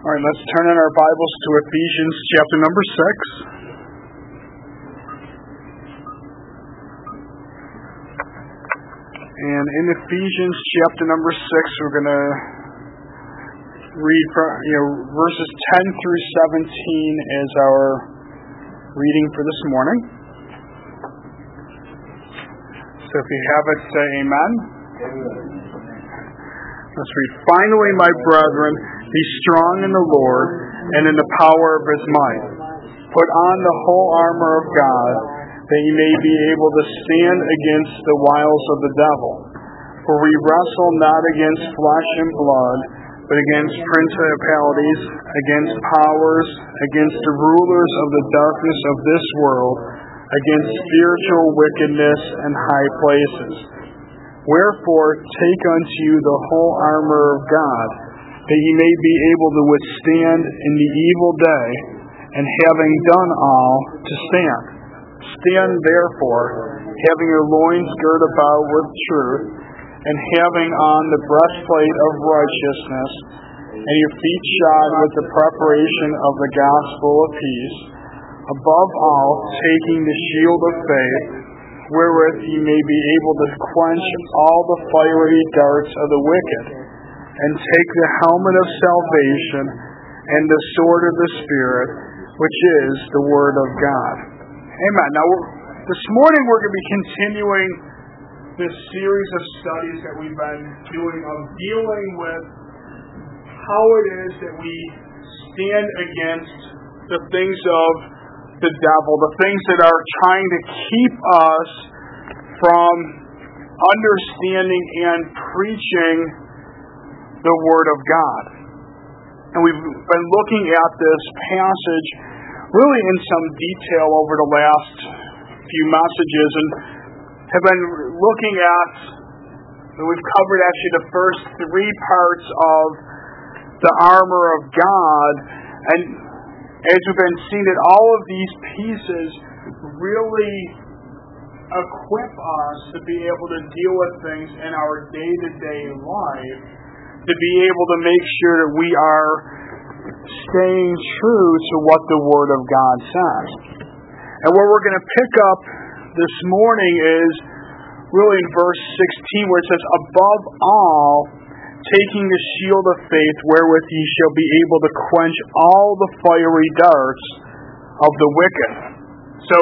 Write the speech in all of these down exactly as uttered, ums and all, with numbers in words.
All right, let's turn in our Bibles to Ephesians chapter number six. And in Ephesians chapter number six, we're going to read from, you know, verses ten through seventeen as our reading for this morning. So if you have it, say amen. Amen. Let's read. Finally, my brethren, be strong in the Lord and in the power of His might. Put on the whole armor of God, that ye may be able to stand against the wiles of the devil. For we wrestle not against flesh and blood, but against principalities, against powers, against the rulers of the darkness of this world, against spiritual wickedness in high places. Wherefore, take unto you the whole armor of God, that ye may be able to withstand in the evil day, and having done all, to stand. Stand therefore, having your loins girt about with truth, and having on the breastplate of righteousness, and your feet shod with the preparation of the gospel of peace. Above all, taking the shield of faith, wherewith ye may be able to quench all the fiery darts of the wicked, and take the helmet of salvation and the sword of the Spirit, which is the Word of God. Amen. Now, this morning we're going to be continuing this series of studies that we've been doing of dealing with how it is that we stand against the things of the devil, the things that are trying to keep us from understanding and preaching the Word of God. And we've been looking at this passage really in some detail over the last few messages, and have been looking at, we've covered actually the first three parts of the armor of God, and as we've been seeing that all of these pieces really equip us to be able to deal with things in our day-to-day life, to be able to make sure that we are staying true to what the Word of God says. And where we're going to pick up this morning is really in verse sixteen, where it says, above all, taking the shield of faith, wherewith ye shall be able to quench all the fiery darts of the wicked. So,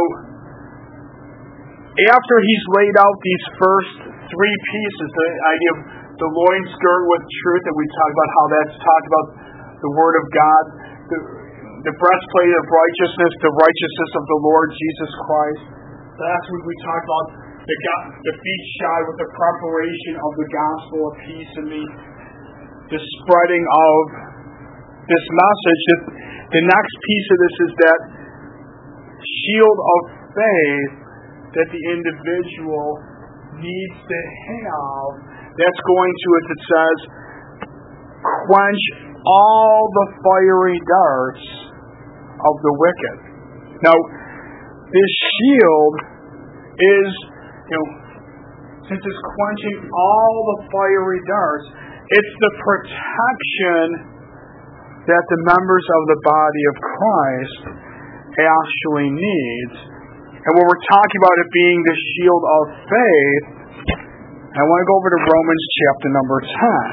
after he's laid out these first three pieces, the idea of the loins girt with truth, that we talked about how that's talked about the Word of God, the, the breastplate of righteousness, the righteousness of the Lord Jesus Christ. Last week we talked about the, the feet shod with the preparation of the gospel of peace and the, the spreading of this message. The next piece of this is that shield of faith that the individual needs to have, that's going to, as it says, quench all the fiery darts of the wicked. Now, this shield is, you know, since it's quenching all the fiery darts, it's the protection that the members of the body of Christ actually needs. And when we're talking about it being the shield of faith, I want to go over to Romans chapter number ten.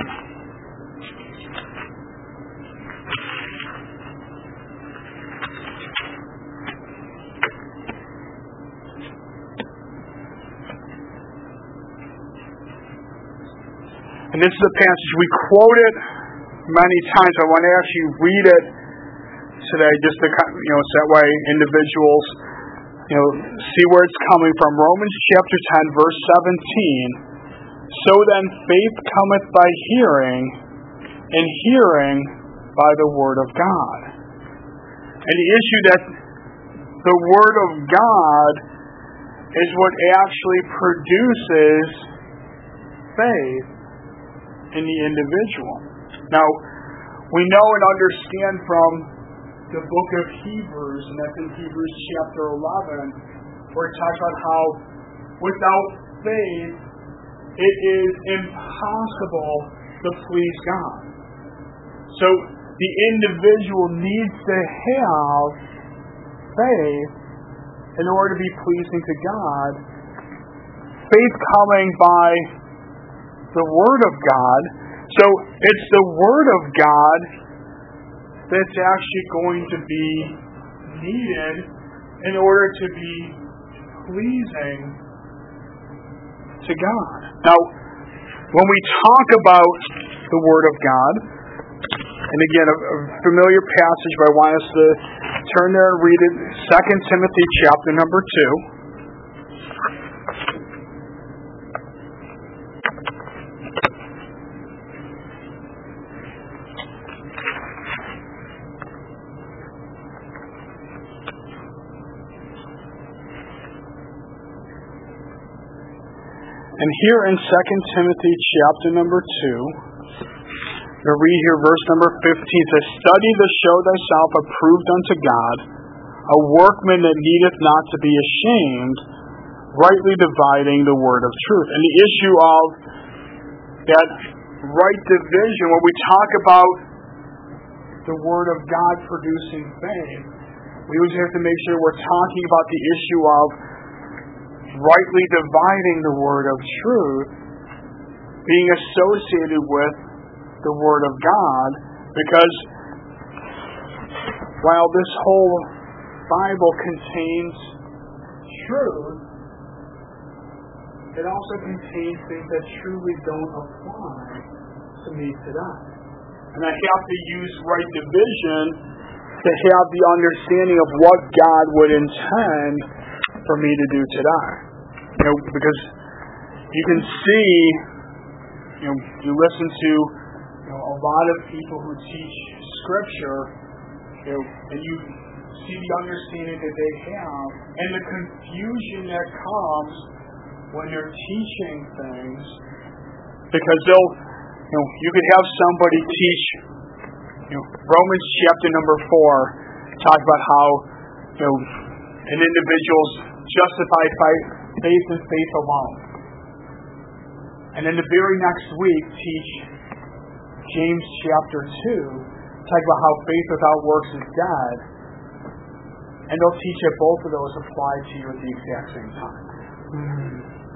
And this is a passage we quoted many times. I want to actually read it today, just to, you know, so that way individuals, you know, see where it's coming from. Romans chapter ten, verse seventeen. So then faith cometh by hearing, and hearing by the Word of God. And the issue that the Word of God is what actually produces faith in the individual. Now, we know and understand from the book of Hebrews, and that's in Hebrews chapter eleven, where it talks about how without faith it is impossible to please God. So the individual needs to have faith in order to be pleasing to God. Faith coming by the Word of God. So it's the Word of God that's actually going to be needed in order to be pleasing to God. Now, when we talk about the Word of God, and again, a, a familiar passage, but I want us to turn there and read it, Second Timothy chapter number two. And here in Second Timothy chapter number two, we read here verse number fifteen, says, "Study to show thyself approved unto God, a workman that needeth not to be ashamed, rightly dividing the word of truth." And the issue of that right division, when we talk about the Word of God producing faith, we always have to make sure we're talking about the issue of rightly dividing the Word of truth, being associated with the Word of God, because while this whole Bible contains truth, it also contains things that truly don't apply to me today. And I have to use right division to have the understanding of what God would intend for me to do today. You know, because you can see, you know, you listen to you know, a lot of people who teach Scripture, you know, and you see the understanding that they have, and the confusion that comes when they're teaching things, because they'll, you know, you could have somebody teach, you know, Romans chapter number four, talk about how, you know, an individual's justified by faith and faith alone. And then the very next week teach James chapter two, talk about how faith without works is dead. And they'll teach that both of those apply to you at the exact same time. Mm.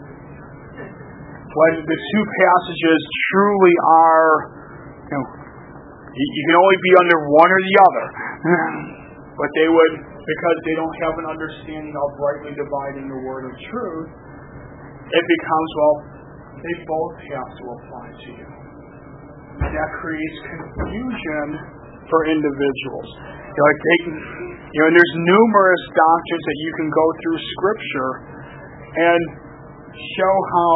When the two passages truly are, you know, you, you can only be under one or the other. But they would, because they don't have an understanding of rightly dividing the word of truth, it becomes, well, they both have to apply to you. And that creates confusion for individuals. You know, like they, you know, and there's numerous doctrines that you can go through Scripture and show how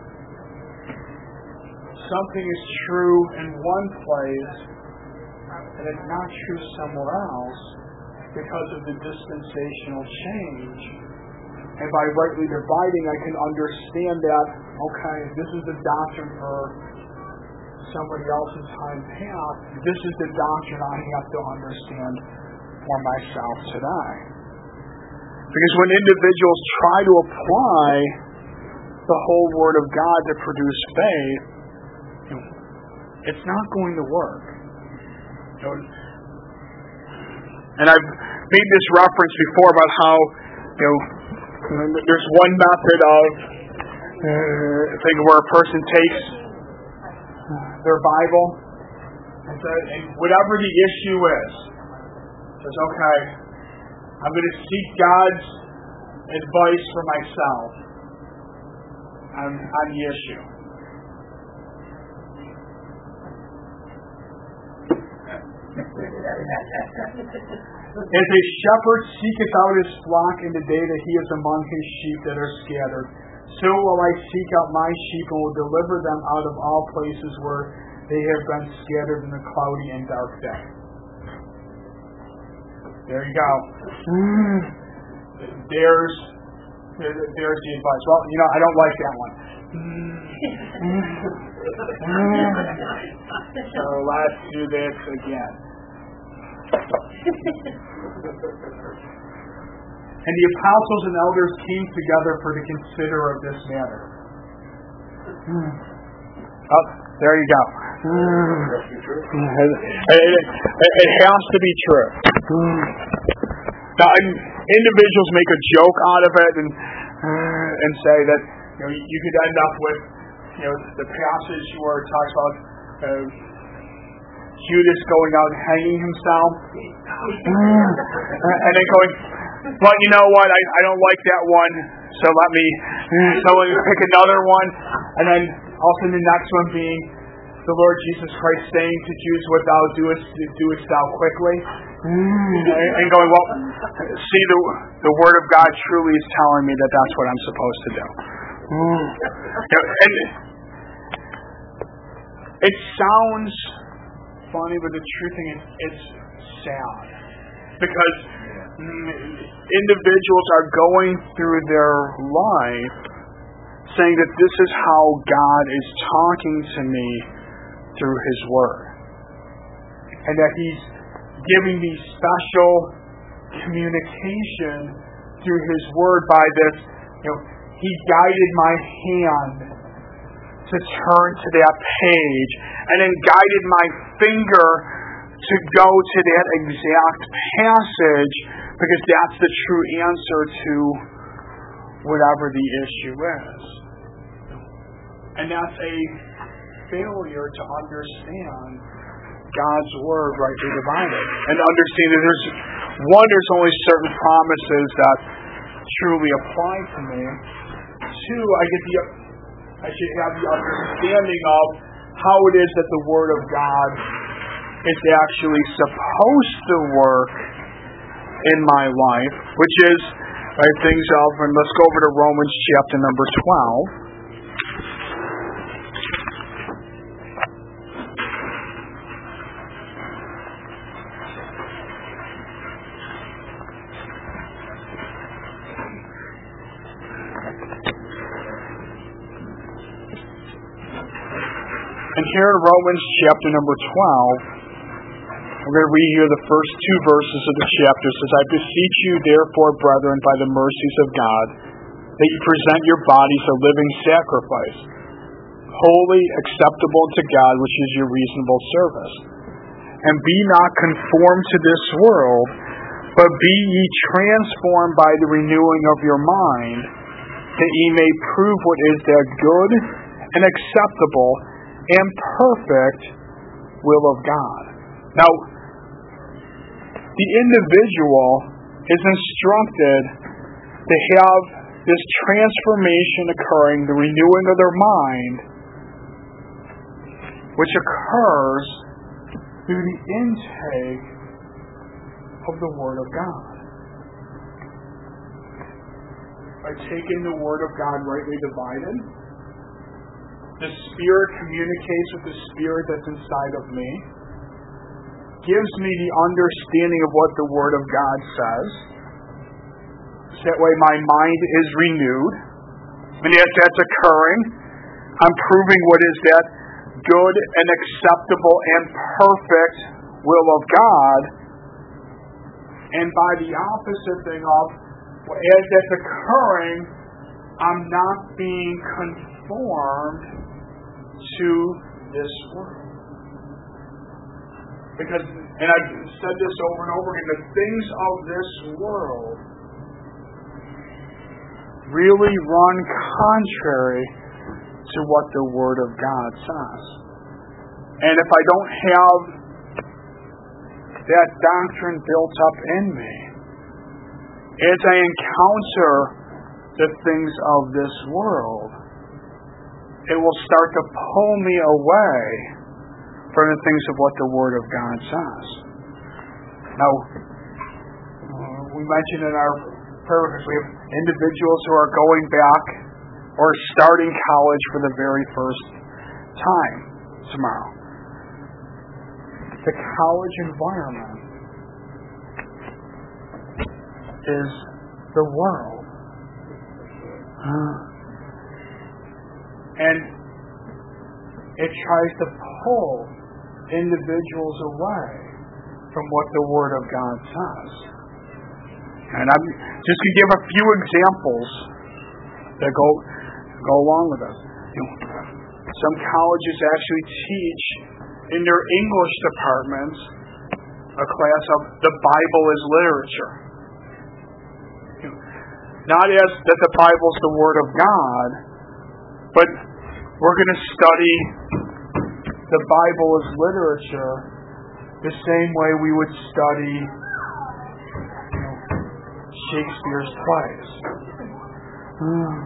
something is true in one place and it's not true somewhere else because of the dispensational change. And by rightly dividing, I can understand that, okay, this is the doctrine for somebody else's time past. This is the doctrine I have to understand for myself today. Because when individuals try to apply the whole Word of God to produce faith, it's not going to work. And I've made this reference before about how, you know, there's one method of uh, thing where a person takes their Bible and says, and whatever the issue is, says, okay, I'm going to seek God's advice for myself on, on the issue. As a shepherd seeketh out his flock in the day that he is among his sheep that are scattered, so will I seek out my sheep and will deliver them out of all places where they have been scattered in the cloudy and dark day. There you go. There's, there's the advice. Well, you know, I don't like that one. So let's do this again. And the apostles and elders came together for to consider of this matter. Oh, there you go. It, it, it has to be true. Now, individuals make a joke out of it and and say that you know you could end up with you know the passage where it talks about uh, Judas going out and hanging himself, and then going, well, you know what? I, I don't like that one, so let me so let me pick another one, and then also the next one being the Lord Jesus Christ saying to Jews, "What thou doest, doest thou quickly," and going, well, see, the the Word of God truly is telling me that that's what I'm supposed to do. And it sounds funny, but the true thing is, it's sad because individuals are going through their life saying that this is how God is talking to me through His Word, and that He's giving me special communication through His Word by this, you know, He guided my hand to turn to that page, and then guided my finger to go to that exact passage, because that's the true answer to whatever the issue is. And that's a failure to understand God's Word rightly divided, and understand that there's one, there's only certain promises that truly apply to me. Two, I get the I should have the understanding of how it is that the Word of God is actually supposed to work in my life, which is right, things of, and let's go over to Romans chapter number twelve. And here in Romans chapter number twelve, we're going to read here the first two verses of the chapter. It says, I beseech you, therefore, brethren, by the mercies of God, that you present your bodies a living sacrifice, holy, acceptable to God, which is your reasonable service. And be not conformed to this world, but be ye transformed by the renewing of your mind, that ye may prove what is that good and acceptable and perfect will of God. Now, the individual is instructed to have this transformation occurring, the renewing of their mind, which occurs through the intake of the Word of God. By taking the Word of God rightly divided, the Spirit communicates with the Spirit that's inside of me, gives me the understanding of what the Word of God says. So that way my mind is renewed. And as that's occurring, I'm proving what is that good and acceptable and perfect will of God. And by the opposite thing of, as that's occurring, I'm not being conformed to this world. Because, and I've said this over and over again, the things of this world really run contrary to what the Word of God says. And if I don't have that doctrine built up in me, as I encounter the things of this world, it will start to pull me away from the things of what the Word of God says. Now, we mentioned in our prayer, because we have individuals who are going back or starting college for the very first time tomorrow. The college environment is the world. And it tries to pull individuals away from what the Word of God says. And I'm just going to give a few examples that go go along with us. You know, some colleges actually teach in their English departments a class of the Bible as literature. Not as that the Bible is the Word of God, but we're going to study the Bible as literature the same way we would study you know, Shakespeare's plays. Mm.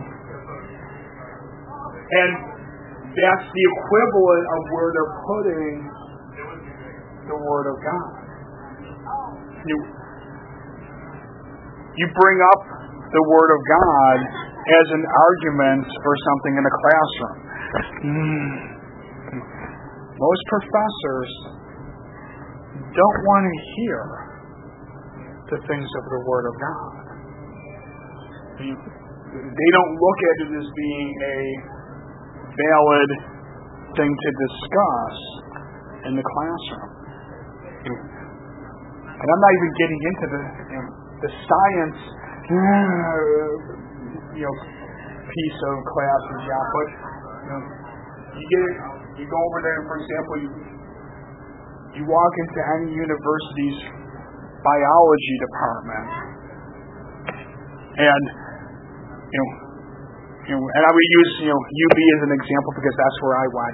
And that's the equivalent of where they're putting the Word of God. You, you bring up the Word of God as an argument for something in a classroom. Mm. Most professors don't want to hear the things of the Word of God. They don't look at it as being a valid thing to discuss in the classroom. And I'm not even getting into the you know, the science you know piece of classes yet, but you know, you get you go over there, for example, you you walk into any university's biology department, and you know, you know, and I would use you know U B as an example because that's where I went.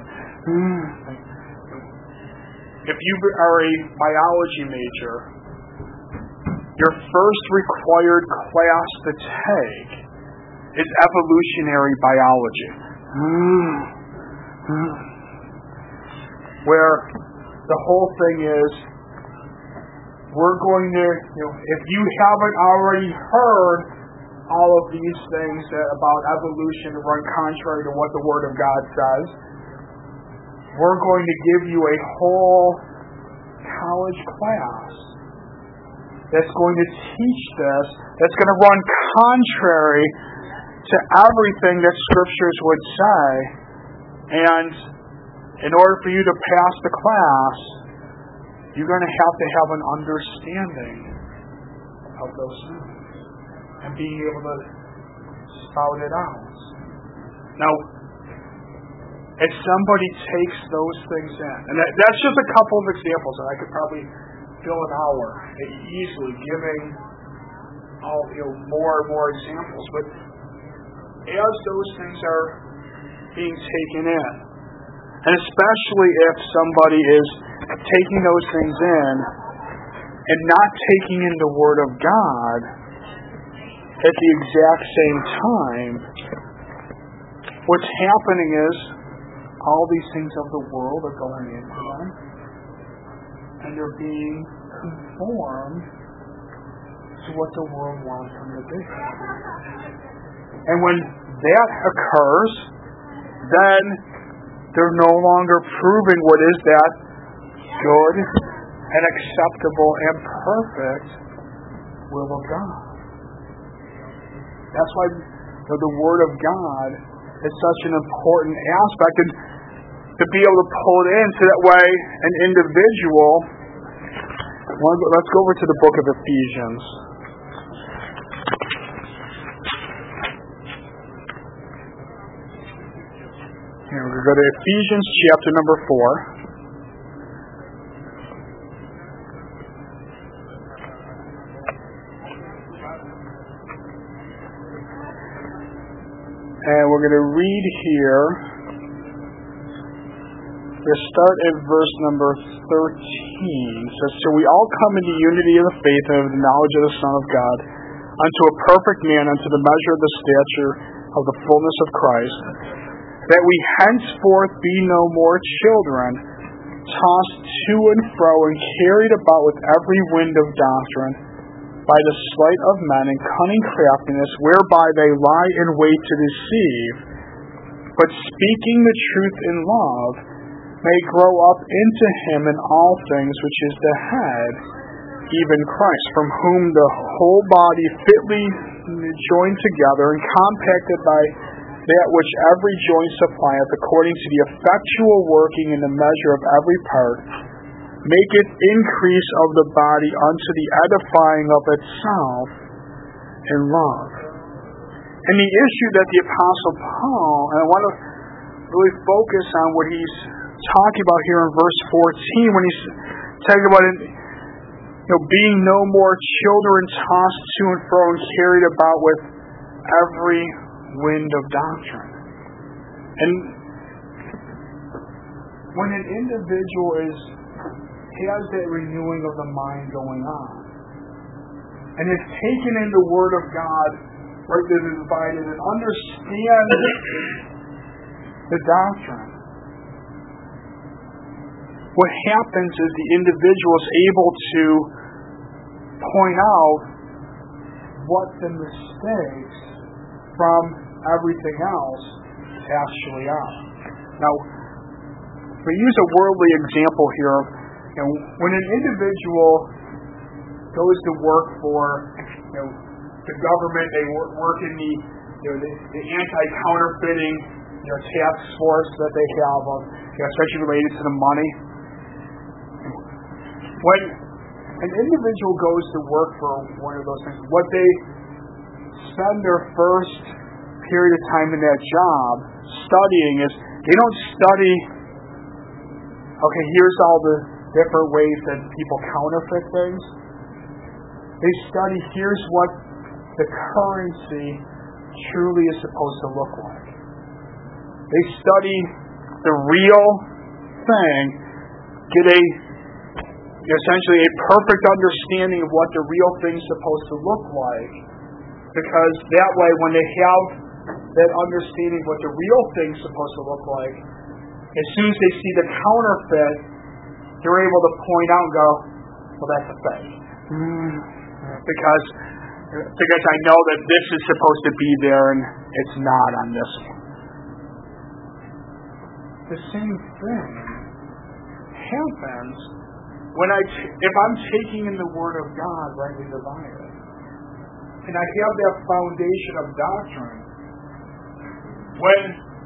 If you are a biology major, your first required class to take is evolutionary biology, where the whole thing is we're going to, you know, if you haven't already heard all of these things about evolution run contrary to what the Word of God says, we're going to give you a whole college class that's going to teach this, that's going to run contrary to everything that Scriptures would say. And in order for you to pass the class, you're going to have to have an understanding of those things and being able to spout it out. Now, if somebody takes those things in, and that, that's just a couple of examples, and I could probably fill an hour easily giving all you know more and more examples, but as those things are being taken in, and especially if somebody is taking those things in and not taking in the Word of God at the exact same time, what's happening is all these things of the world are going into them, and they're being conformed to what the world wants them to be. And when that occurs, then they're no longer proving what is that good and acceptable and perfect will of God. That's why you know, the Word of God is such an important aspect, and to be able to pull it in so that way an individual. Let's go over to the book of Ephesians. Here we're going to go to Ephesians chapter number four. And we're going to read here. We'll start at verse number thirteen. It says, "So we all come into unity of the faith and of the knowledge of the Son of God, unto a perfect man, unto the measure of the stature of the fullness of Christ, that we henceforth be no more children, tossed to and fro and carried about with every wind of doctrine, by the sleight of men and cunning craftiness, whereby they lie in wait to deceive, but speaking the truth in love, may grow up into him in all things which is the head, even Christ, from whom the whole body fitly joined together and compacted by that which every joint supplieth, according to the effectual working in the measure of every part, maketh increase of the body unto the edifying of itself in love." And the issue that the Apostle Paul, and I want to really focus on what he's talking about here in verse fourteen when he's talking about it, you know, being no more children tossed to and fro and carried about with every wind of doctrine. And when an individual is has that renewing of the mind going on, and is taken in the Word of God, rightly divided, and understands the doctrine, what happens is the individual is able to point out what the mistakes from everything else actually are. Now, if we use a worldly example here, you know, when an individual goes to work for, you know, the government, they work, work in the, you know, the, the anti-counterfeiting, you know, task force that they have, of, you know, especially related to the money. When an individual goes to work for one of those things, what they spend their first period of time in that job studying is, they don't study, okay, here's all the different ways that people counterfeit things. They study, here's what the currency truly is supposed to look like. They study the real thing, get a essentially a perfect understanding of what the real thing's supposed to look like, because that way when they have that understanding of what the real thing's supposed to look like, as soon as they see the counterfeit, they're able to point out and go, well, that's a fake. Mm. Because, because I know that this is supposed to be there and it's not on this one. The same thing happens when I, t- if I'm taking in the Word of God, rightly divided, and I have that foundation of doctrine, when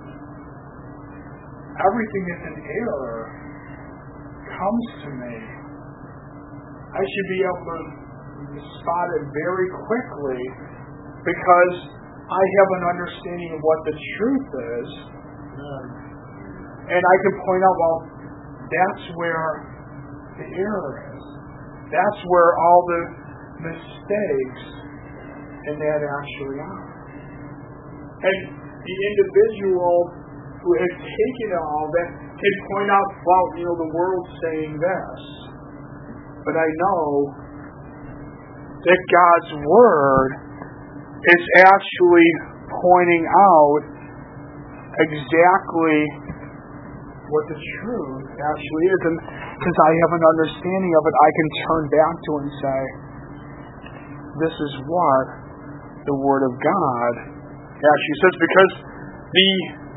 everything that's in error comes to me, I should be able to spot it very quickly, because I have an understanding of what the truth is, and I can point out, well, that's where the error is. That's where all the mistakes in that actually are. And the individual who has taken all that can point out, well, you know, the world's saying this, but I know that God's Word is actually pointing out exactly what the truth actually is. And since I have an understanding of it, I can turn back to it and say, this is what the Word of God actually says. Because the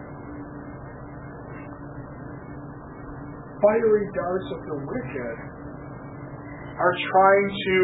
fiery darts of the wicked are trying to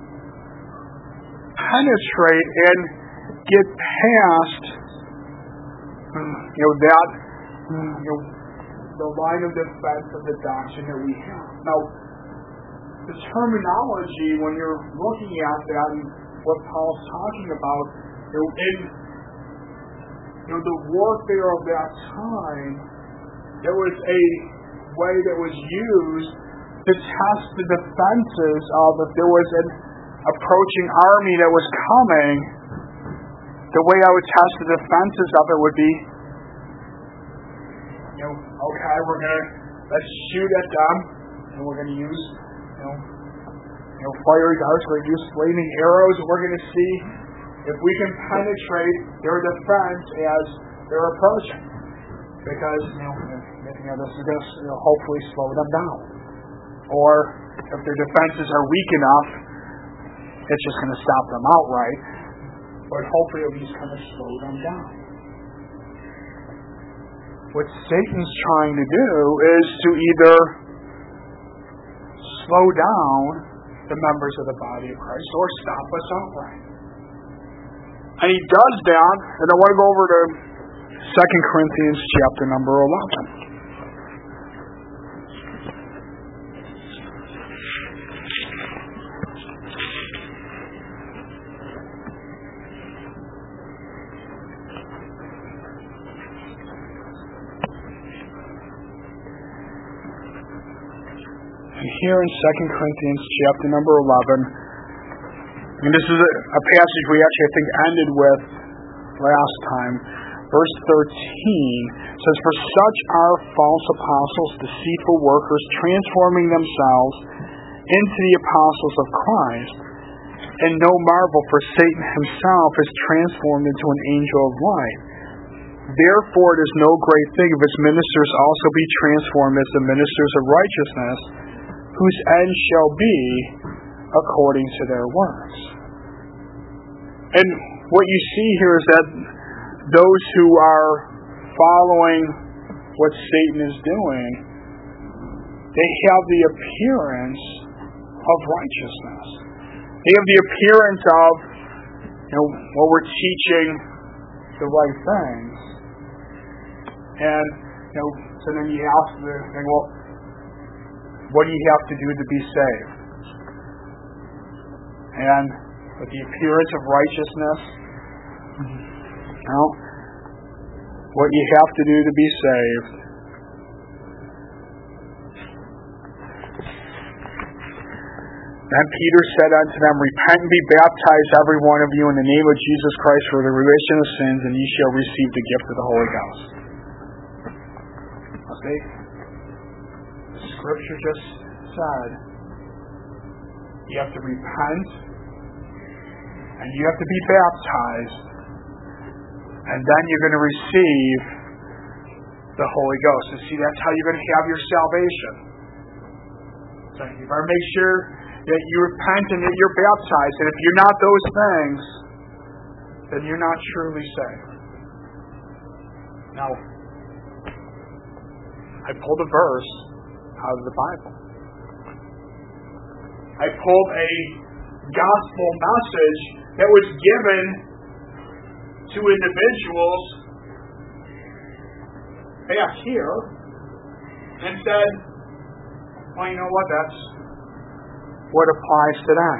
penetrate and get past, you know, that, you know, the line of defense of the doctrine that we have. Now, the terminology, when you're looking at that and what Paul's talking about, you know, in you know, the warfare of that time, there was a way that was used to test the defenses of, if there was an approaching army that was coming, the way I would test the defenses of it would be, you know, okay, we're going to, let's shoot at them, and we're going to use, you know, you know, fiery darts, we're going to use flaming arrows, and we're going to see if we can penetrate their defense as they're approaching. Because, you know, you know this is going to, you know, hopefully slow them down. Or if their defenses are weak enough, it's just going to stop them outright. But hopefully at least kind of slow them down. What Satan's trying to do is to either slow down the members of the body of Christ or stop us outright. And he does that, and I want to go over to Second Corinthians chapter number eleven. here in Second Corinthians chapter number eleven. And this is a, a passage we actually, I think, ended with last time. Verse thirteen says, "For such are false apostles, deceitful workers, transforming themselves into the apostles of Christ. And no marvel, for Satan himself is transformed into an angel of light. Therefore it is no great thing if his ministers also be transformed as the ministers of righteousness, whose end shall be according to their works." And what you see here is that those who are following what Satan is doing, they have the appearance of righteousness. They have the appearance of, you know, well, we're teaching the right things. And, you know, so then you ask the thing, well, what do you have to do to be saved? And with the appearance of righteousness, you know, what you have to do to be saved. Then Peter said unto them, "Repent and be baptized, every one of you, in the name of Jesus Christ for the remission of sins, and ye shall receive the gift of the Holy Ghost." See? The Scripture just said you have to repent and you have to be baptized, and then you're going to receive the Holy Ghost. And see, that's how you're going to have your salvation. So you better make sure that you repent and that you're baptized. And if you're not those things, then you're not truly saved. Now, I pulled a verse out of the Bible. I pulled a gospel message that was given to individuals back here and said, well, you know what, that's what applies today.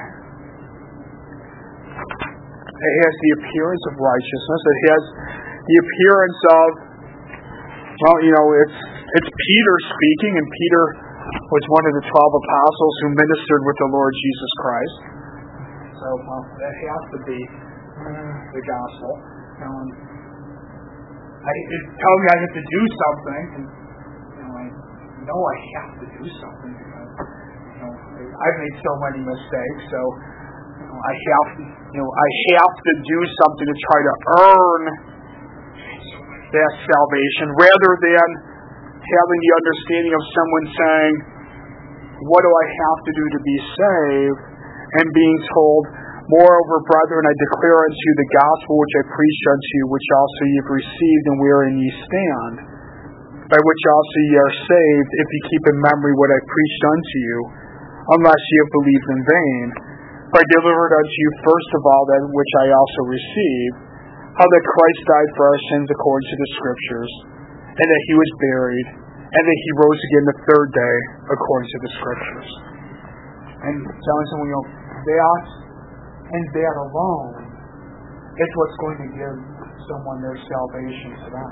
It has the appearance of righteousness. It has the appearance of, well, you know, it's it's Peter speaking, and Peter was one of the twelve apostles who ministered with the Lord Jesus Christ. So, well, that has to be the gospel. You know, and I, it tells me I have to do something, and you know, I know I have to do something because you know I've made so many mistakes. So, you know, I have, you know, I have to do something to try to earn that salvation, rather than having the understanding of someone saying, "What do I have to do to be saved?" and being told, "Moreover, brethren, I declare unto you the gospel which I preached unto you, which also ye have received, and wherein ye stand, by which also ye are saved, if ye keep in memory what I preached unto you, unless ye have believed in vain. For I delivered unto you first of all that which I also received, how that Christ died for our sins according to the Scriptures, and that he was buried, and that he rose again the third day according to the Scriptures." And telling someone, you know, that and that alone is what's going to give someone their salvation today.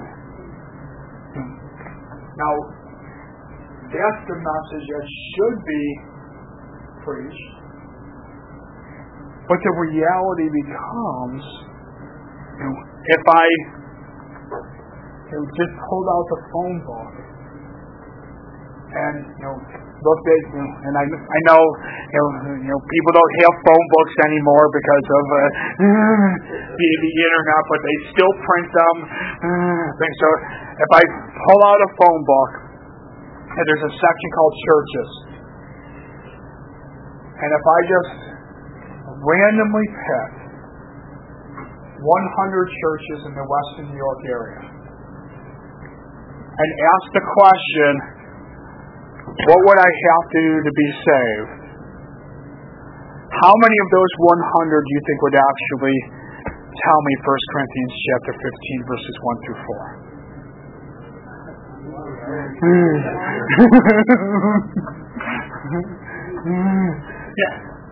Now, that's the message that should be preached. But the reality becomes, you know, if I you know, just pulled out the phone book and you know looked at, you know, and I I know you know you know people don't have phone books anymore because of uh, the the internet, but they still print them. Uh, so if I pull out a phone book and there's a section called churches, and if I just randomly pick one hundred churches in the Western New York area and ask the question, what would I have to do to be saved? How many of those one hundred do you think would actually tell me First Corinthians chapter fifteen, verses one through four? Yeah.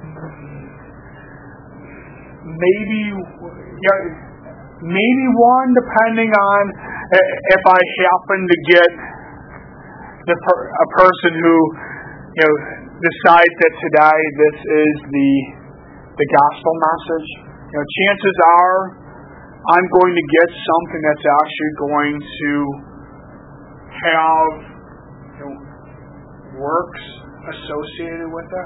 Maybe, yeah, maybe one, depending on if I happen to get the per, a person who, you know, decides that today this is the the gospel message, you know, chances are I'm going to get something that's actually going to have, you know, works associated with it.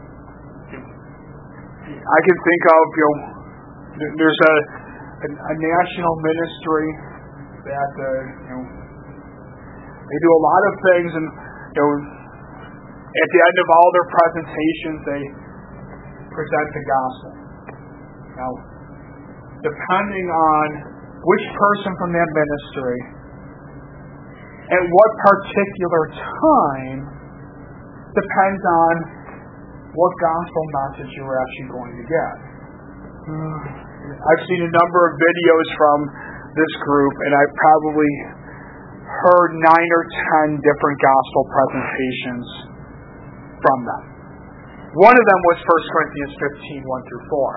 I can think of, you know, there's a a, a national ministry that uh, you know, they do a lot of things, and you know, at the end of all their presentations, they present the gospel. Now, depending on which person from that ministry, at what particular time, depends on what gospel message you're actually going to get. I've seen a number of videos from this group, and I've probably heard nine or ten different gospel presentations from them. One of them was First Corinthians fifteen, one through four.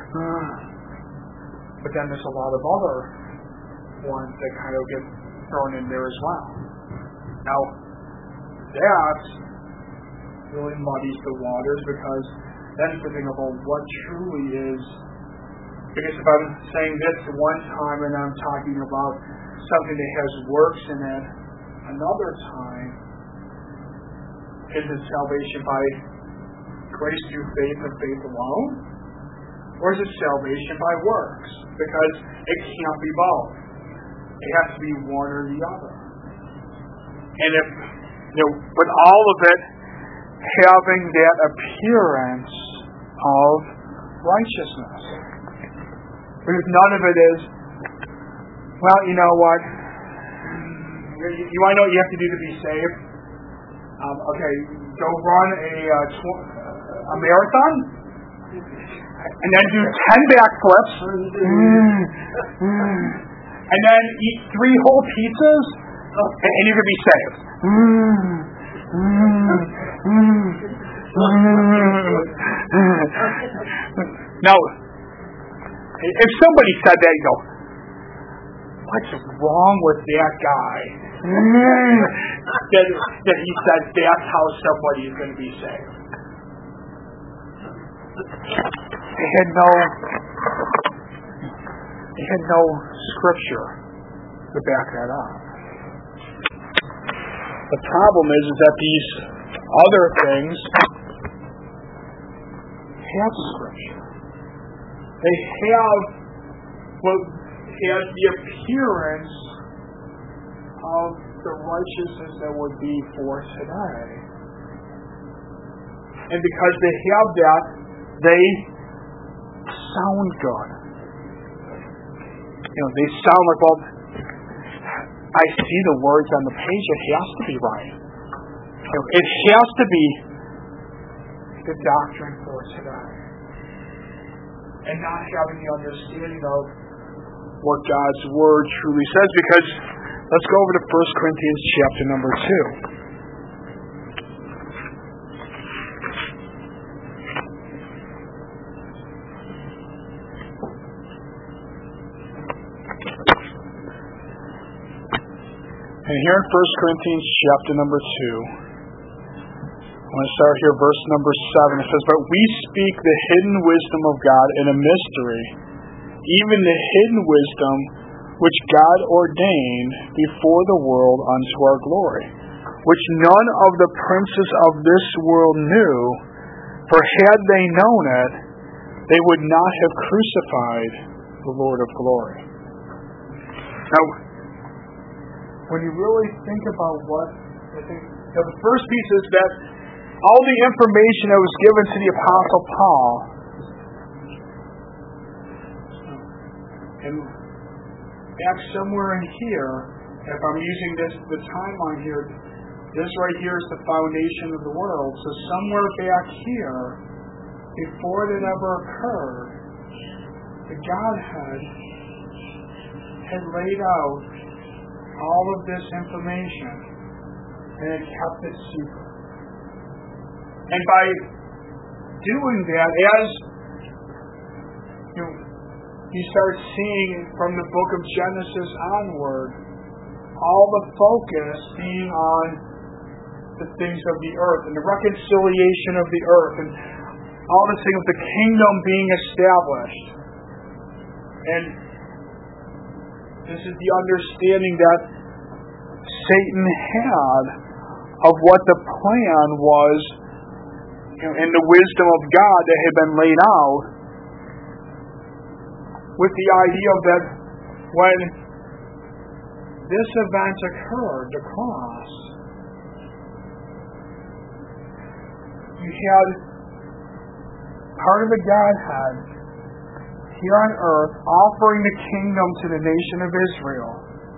But then there's a lot of other ones that kind of get thrown in there as well. Now, that really muddies the waters, because then it's the thing about what truly is. Because if I'm saying this one time and I'm talking about something that has works in it another time, is it salvation by grace through faith and faith alone? Or is it salvation by works? Because it can't be both. It has to be one or the other. And if, you know, with all of it having that appearance of righteousness, because none of it is, well, you know what, you, you want to know what you have to do to be saved? Um, okay, go run a, uh, tw- a marathon, and then do ten backflips, and then eat three whole pizzas, and, and you can be saved. Now, if somebody said that, you go, what's wrong with that guy? that, that he said that's how somebody is going to be saved. They had no, they had no scripture to back that up. The problem is, is that these other things have scripture. They have what has the appearance of the righteousness that would be for today. And because they have that, they sound good. You know, they sound like, well, I see the words on the page, it has to be right. You know, it has to be the doctrine for today. And not having the understanding of what God's Word truly says. Because let's go over to First Corinthians chapter number two. And here in First Corinthians chapter number two, I'm going to start here, verse number seven. It says, "But we speak the hidden wisdom of God in a mystery, even the hidden wisdom which God ordained before the world unto our glory, which none of the princes of this world knew, for had they known it, they would not have crucified the Lord of glory." Now, when you really think about what, I think, you know, the first piece is that all the information that was given to the Apostle Paul, and back somewhere in here, if I'm using this, the timeline here, this right here is the foundation of the world. So somewhere back here, before it ever occurred, the Godhead had laid out all of this information and had kept it secret. And by doing that, as you know, you start seeing from the book of Genesis onward, all the focus being on the things of the earth and the reconciliation of the earth and all this thing of the kingdom being established. And this is the understanding that Satan had of what the plan was, you know, and the wisdom of God that had been laid out, with the idea that when this event occurred, the cross, you had part of the Godhead here on earth offering the kingdom to the nation of Israel.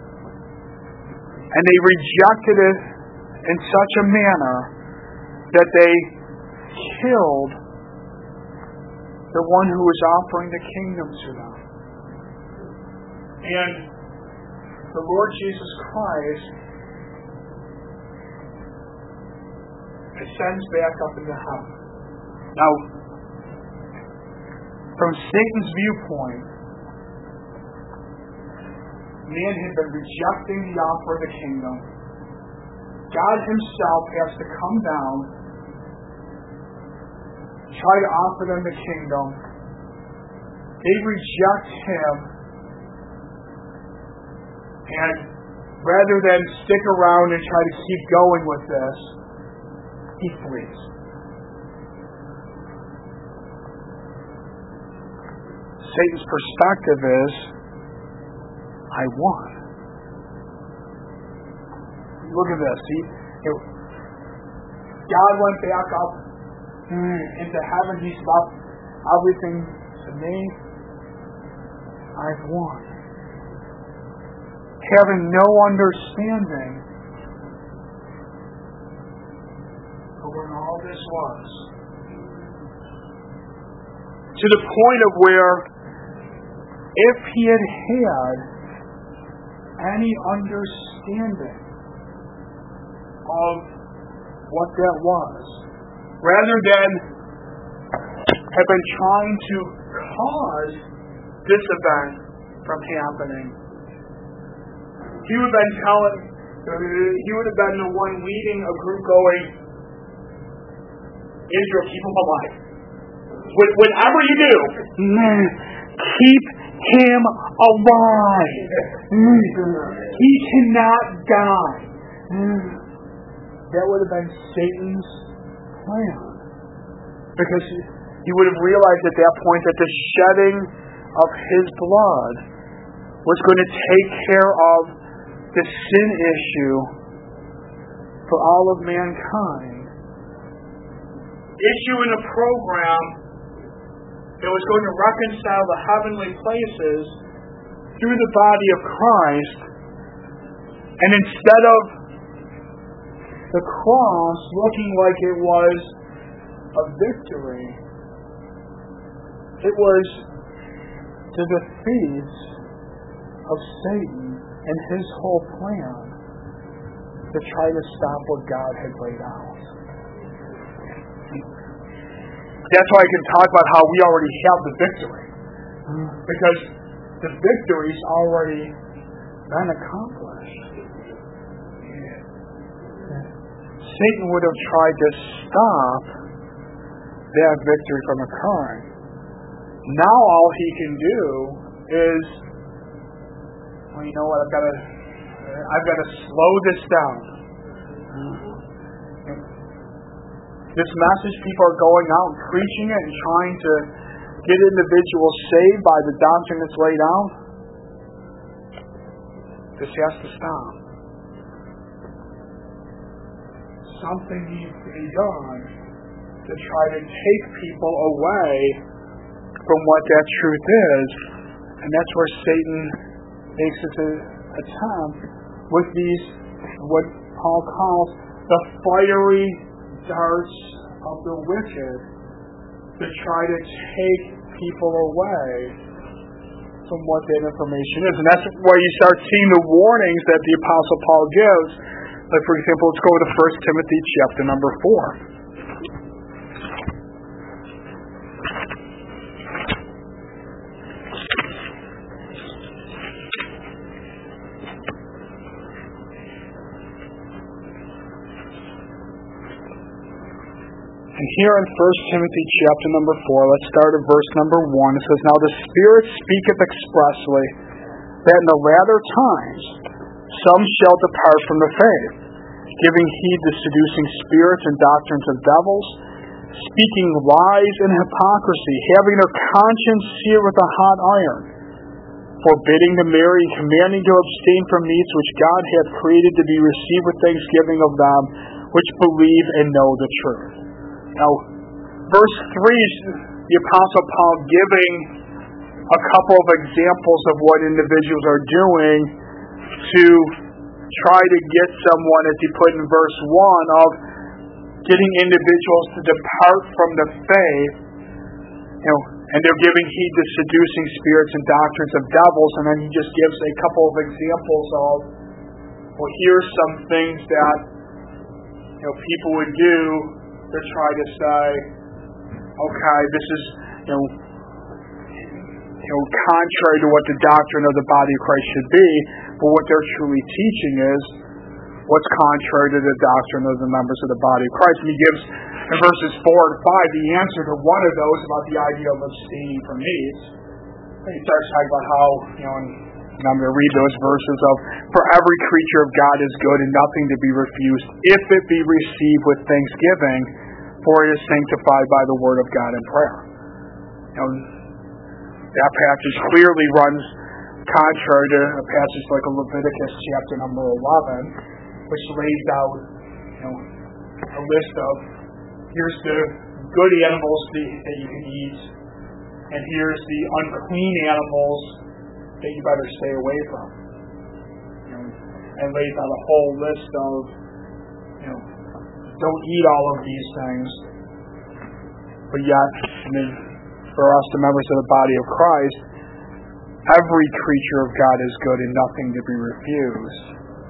And they rejected it in such a manner that they killed the one who was offering the kingdom to them. And the Lord Jesus Christ ascends back up into heaven. Now, from Satan's viewpoint, man had been rejecting the offer of the kingdom. God himself has to come down, try to offer them the kingdom. They reject him, and rather than stick around and try to keep going with this, he flees. Satan's perspective is, I won. Look at this. He, it, God went back up mm, into heaven. He's left everything to me. I've won. Having no understanding of what all this was. To the point of where, if he had had any understanding of what that was, rather than have been trying to cause this event from happening, he would have been telling, he would have been the one leading a group going, Israel, keep him alive. Whatever you do, keep him alive. He cannot die. That would have been Satan's plan. Because he would have realized at that point that the shedding of his blood was going to take care of the sin issue for all of mankind. Issue in a program that was going to reconcile the heavenly places through the body of Christ. And instead of the cross looking like it was a victory, it was the defeat of Satan and his whole plan to try to stop what God had laid out. That's why I can talk about how we already have the victory. Because the victory's already been accomplished. Satan would have tried to stop that victory from occurring. Now all he can do is, well, you know what, I've got to I've got to slow this down. This message, people are going out and preaching it and trying to get individuals saved by the doctrine that's laid out. This has to stop. Something needs to be done to try to take people away from what that truth is. And that's where Satan makes his attempt with these, what Paul calls the fiery darts of the wicked, to try to take people away from what that information is. And that's why you start seeing the warnings that the Apostle Paul gives. Like, for example, let's go to First Timothy chapter number four. here in First Timothy chapter number four, let's start at verse number one. It says, "Now the Spirit speaketh expressly, that in the latter times some shall depart from the faith, giving heed to seducing spirits and doctrines of devils, speaking lies and hypocrisy, having their conscience seared with a hot iron, forbidding to marry and commanding to abstain from meats which God hath created to be received with thanksgiving of them which believe and know the truth." Now, verse three is the Apostle Paul giving a couple of examples of what individuals are doing to try to get someone, as he put in verse one, of getting individuals to depart from the faith, you know, and they're giving heed to seducing spirits and doctrines of devils, and then he just gives a couple of examples of, well, here's some things that, you know, people would do to try to say, okay, this is, you know, you know, contrary to what the doctrine of the body of Christ should be, but what they're truly teaching is what's contrary to the doctrine of the members of the body of Christ. And he gives, in verses four and five, the answer to one of those about the idea of abstaining from meats. And he starts talking about how, you know, and I'm going to read those verses of, "For every creature of God is good and nothing to be refused, if it be received with thanksgiving, for it is sanctified by the word of God in prayer." You know, that passage clearly runs contrary to a passage like Leviticus chapter number eleven, which lays out, you know, a list of, here's the good animals that you can eat, and here's the unclean animals that you better stay away from. You know, and lays out a whole list of, you know, don't eat all of these things. But yet, I mean, for us, the members of the body of Christ, every creature of God is good and nothing to be refused,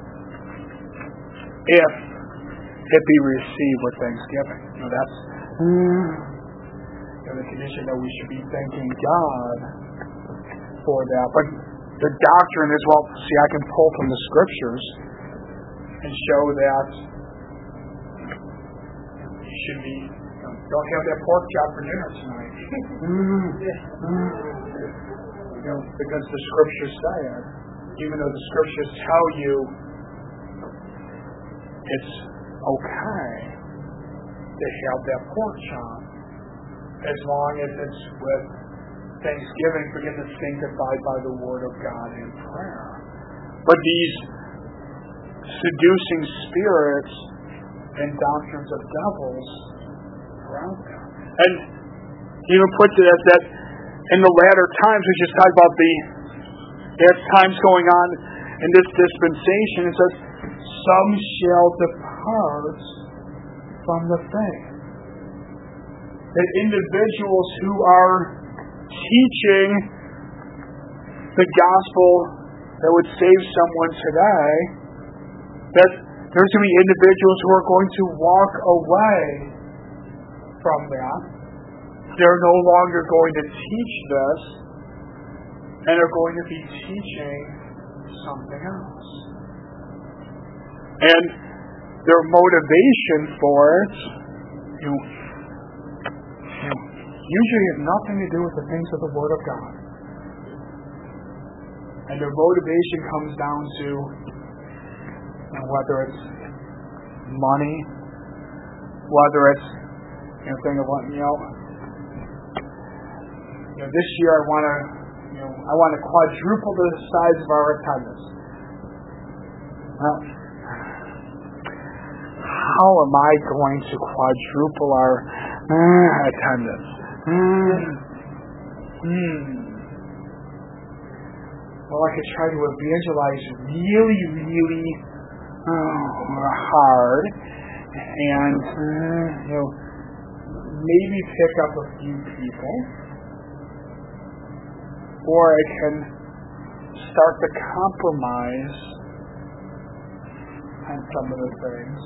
if it be received with thanksgiving. You know, that's you know, the condition that we should be thanking God for that. But the doctrine is, well, see, I can pull from the scriptures and show that you should be, you know, don't have that pork chop for dinner tonight. You know, because the scriptures say it. Even though the scriptures tell you it's okay to have that pork chop, as long as it's with thanksgiving, because it's sanctified by the word of God in prayer. But these seducing spirits and doctrines of devils are out there. And he even puts it as that in the latter times, we just talked about the as times going on in this dispensation, it says, some shall depart from the faith. That individuals who are teaching the gospel that would save someone today, that there's going to be individuals who are going to walk away from that. They're no longer going to teach this, and are going to be teaching something else. And their motivation for it, you know, you know, usually has nothing to do with the things of the Word of God. And their motivation comes down to, you know, whether it's money, whether it's, you know, thing of what, you know, you know, this year I want to, you know, I want to quadruple the size of our attendance. Well, how am I going to quadruple our uh, attendance? Mm. Mm. Well, I could try to evangelize really, really uh, hard, and uh, you know, maybe pick up a few people, or I can start to compromise on some of the things.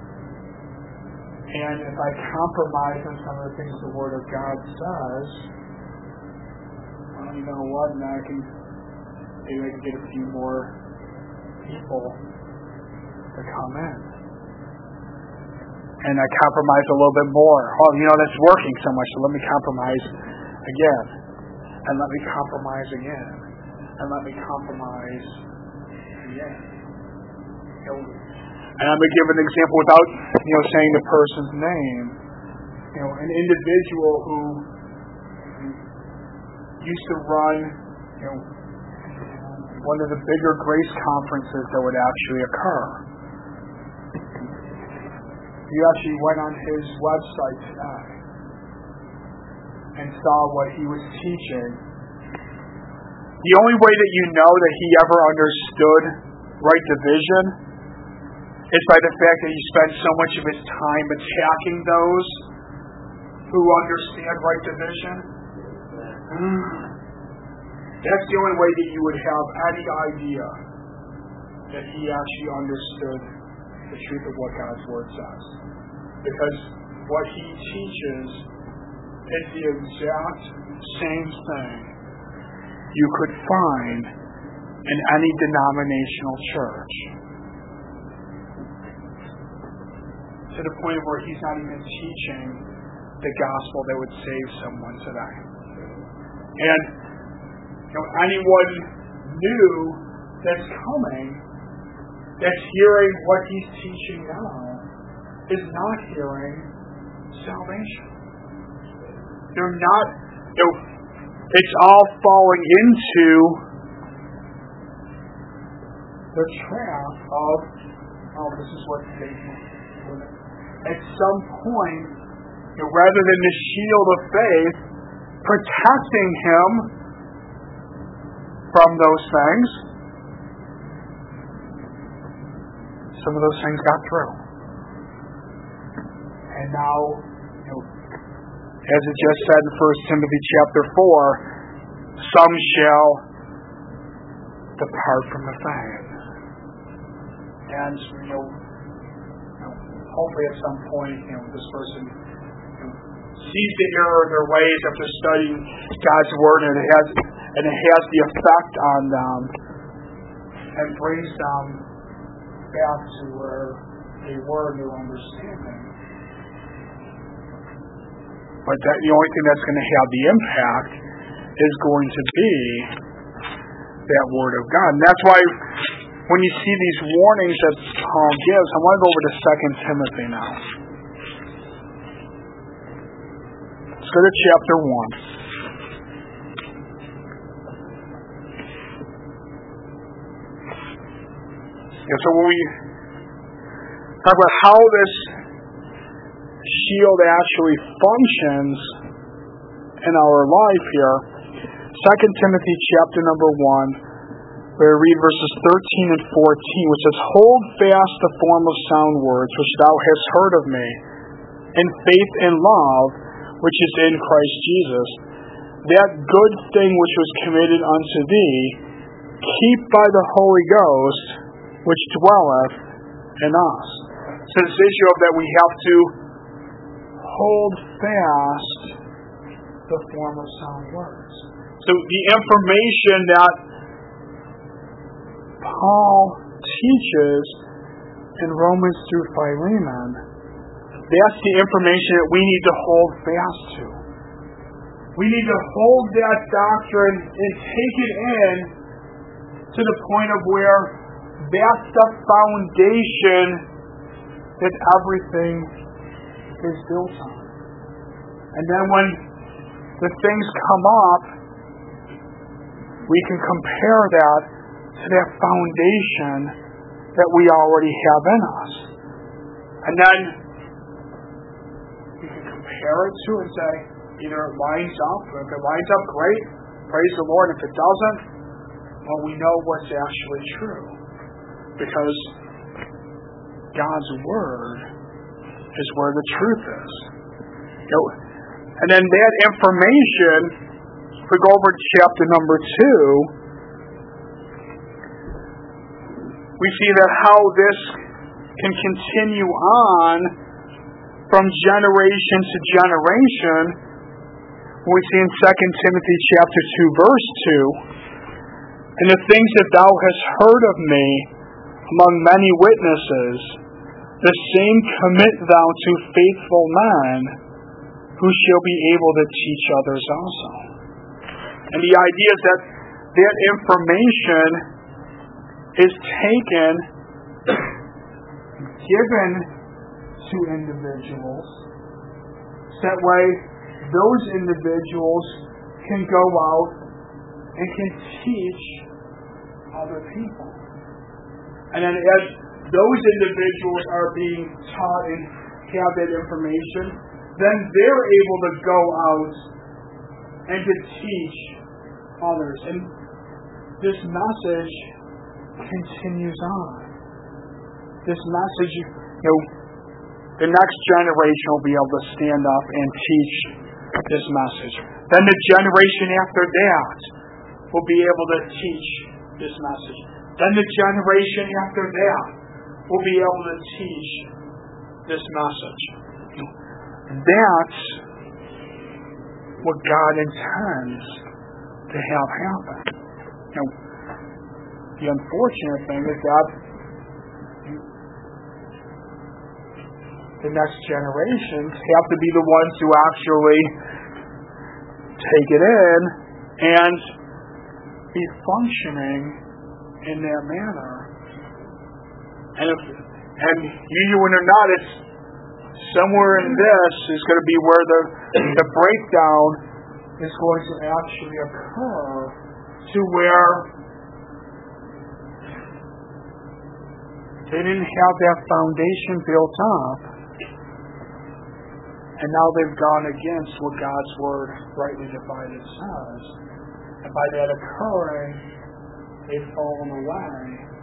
And if I compromise on some of the things the Word of God says, well, you know what? Now I can maybe I can get a few more people to come in. and I compromise a little bit more. Oh, you know, that's working so much, so let me compromise again. And let me compromise again. And let me compromise again. You know, and I'm going to give an example without, you know, saying the person's name. You know, an individual who used to run, you know, one of the bigger grace conferences that would actually occur. You actually went on his website today and saw what he was teaching. The only way that you know that he ever understood right division is by the fact that he spent so much of his time attacking those who understand right division. That's the only way that you would have any idea that he actually understood the truth of what God's Word says. Because what he teaches is the exact same thing you could find in any denominational church. To the point where he's not even teaching the gospel that would save someone today. And you know, anyone new that's coming, that's hearing what he's teaching now, is not hearing salvation. They're not, you know, it's all falling into the trap of, oh, this is what faith is. At some point, you know, rather than the shield of faith protecting him from those things, some of those things got through. And now, you know, as it just said in First Timothy chapter four, some shall depart from the faith. And, you know, you know, hopefully at some point, you know, this person you know, sees the error of their ways after studying God's Word, and it has and it has the effect on them and brings them back to where they were in their understanding. But that, the only thing that's going to have the impact is going to be that Word of God. And that's why when you see these warnings that Paul gives, I want to go over to Second Timothy now. Let's go to chapter one. Yeah, so when we talk about how this shield actually functions in our life here, Second Timothy chapter number one, we read verses thirteen and fourteen, which says, "Hold fast the form of sound words which thou hast heard of me, in faith and love which is in Christ Jesus. That good thing which was committed unto thee, keep by the Holy Ghost which dwelleth in us." So this issue of that we have to hold fast the form of sound words. So the information that Paul teaches in Romans through Philemon, that's the information that we need to hold fast to. We need to hold that doctrine and take it in to the point of where that's the foundation that everything is built on. And then when the things come up, we can compare that to that foundation that we already have in us. And then we can compare it to and say, either it lines up, or if it lines up, great, praise the Lord. If it doesn't, well, we know what's actually true. Because God's Word is where the truth is. You know, and then that information, if we go over to chapter number two, we see that how this can continue on from generation to generation. We see in Second Timothy chapter two, verse two, "And the things that thou hast heard of me among many witnesses, the same commit thou to faithful men, who shall be able to teach others also. And the idea is that that information is taken, given to individuals, so that way those individuals can go out and can teach other people. And then as those individuals are being taught and have that information, then they're able to go out and to teach others. And this message continues on. This message, you know, the next generation will be able to stand up and teach this message. Then the generation after that will be able to teach this message. Then the generation after that will be able to teach this message. That's what God intends to have happen. Now, the unfortunate thing is that the next generations have to be the ones who actually take it in and be functioning in that manner. And if and you when or not, it's somewhere in this is going to be where the the breakdown is going to actually occur, to where they didn't have that foundation built up, and now they've gone against what God's Word rightly divided says. And by that occurring, they've fallen away.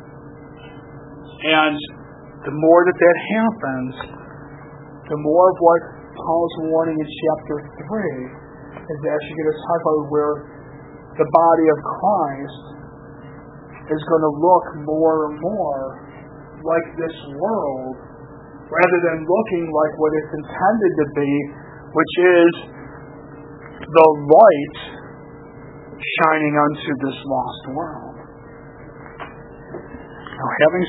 And the more that that happens, the more of what Paul's warning in chapter three is actually going to talk about, where the body of Christ is going to look more and more like this world, rather than looking like what it's intended to be, which is the light shining unto this lost world. Now, having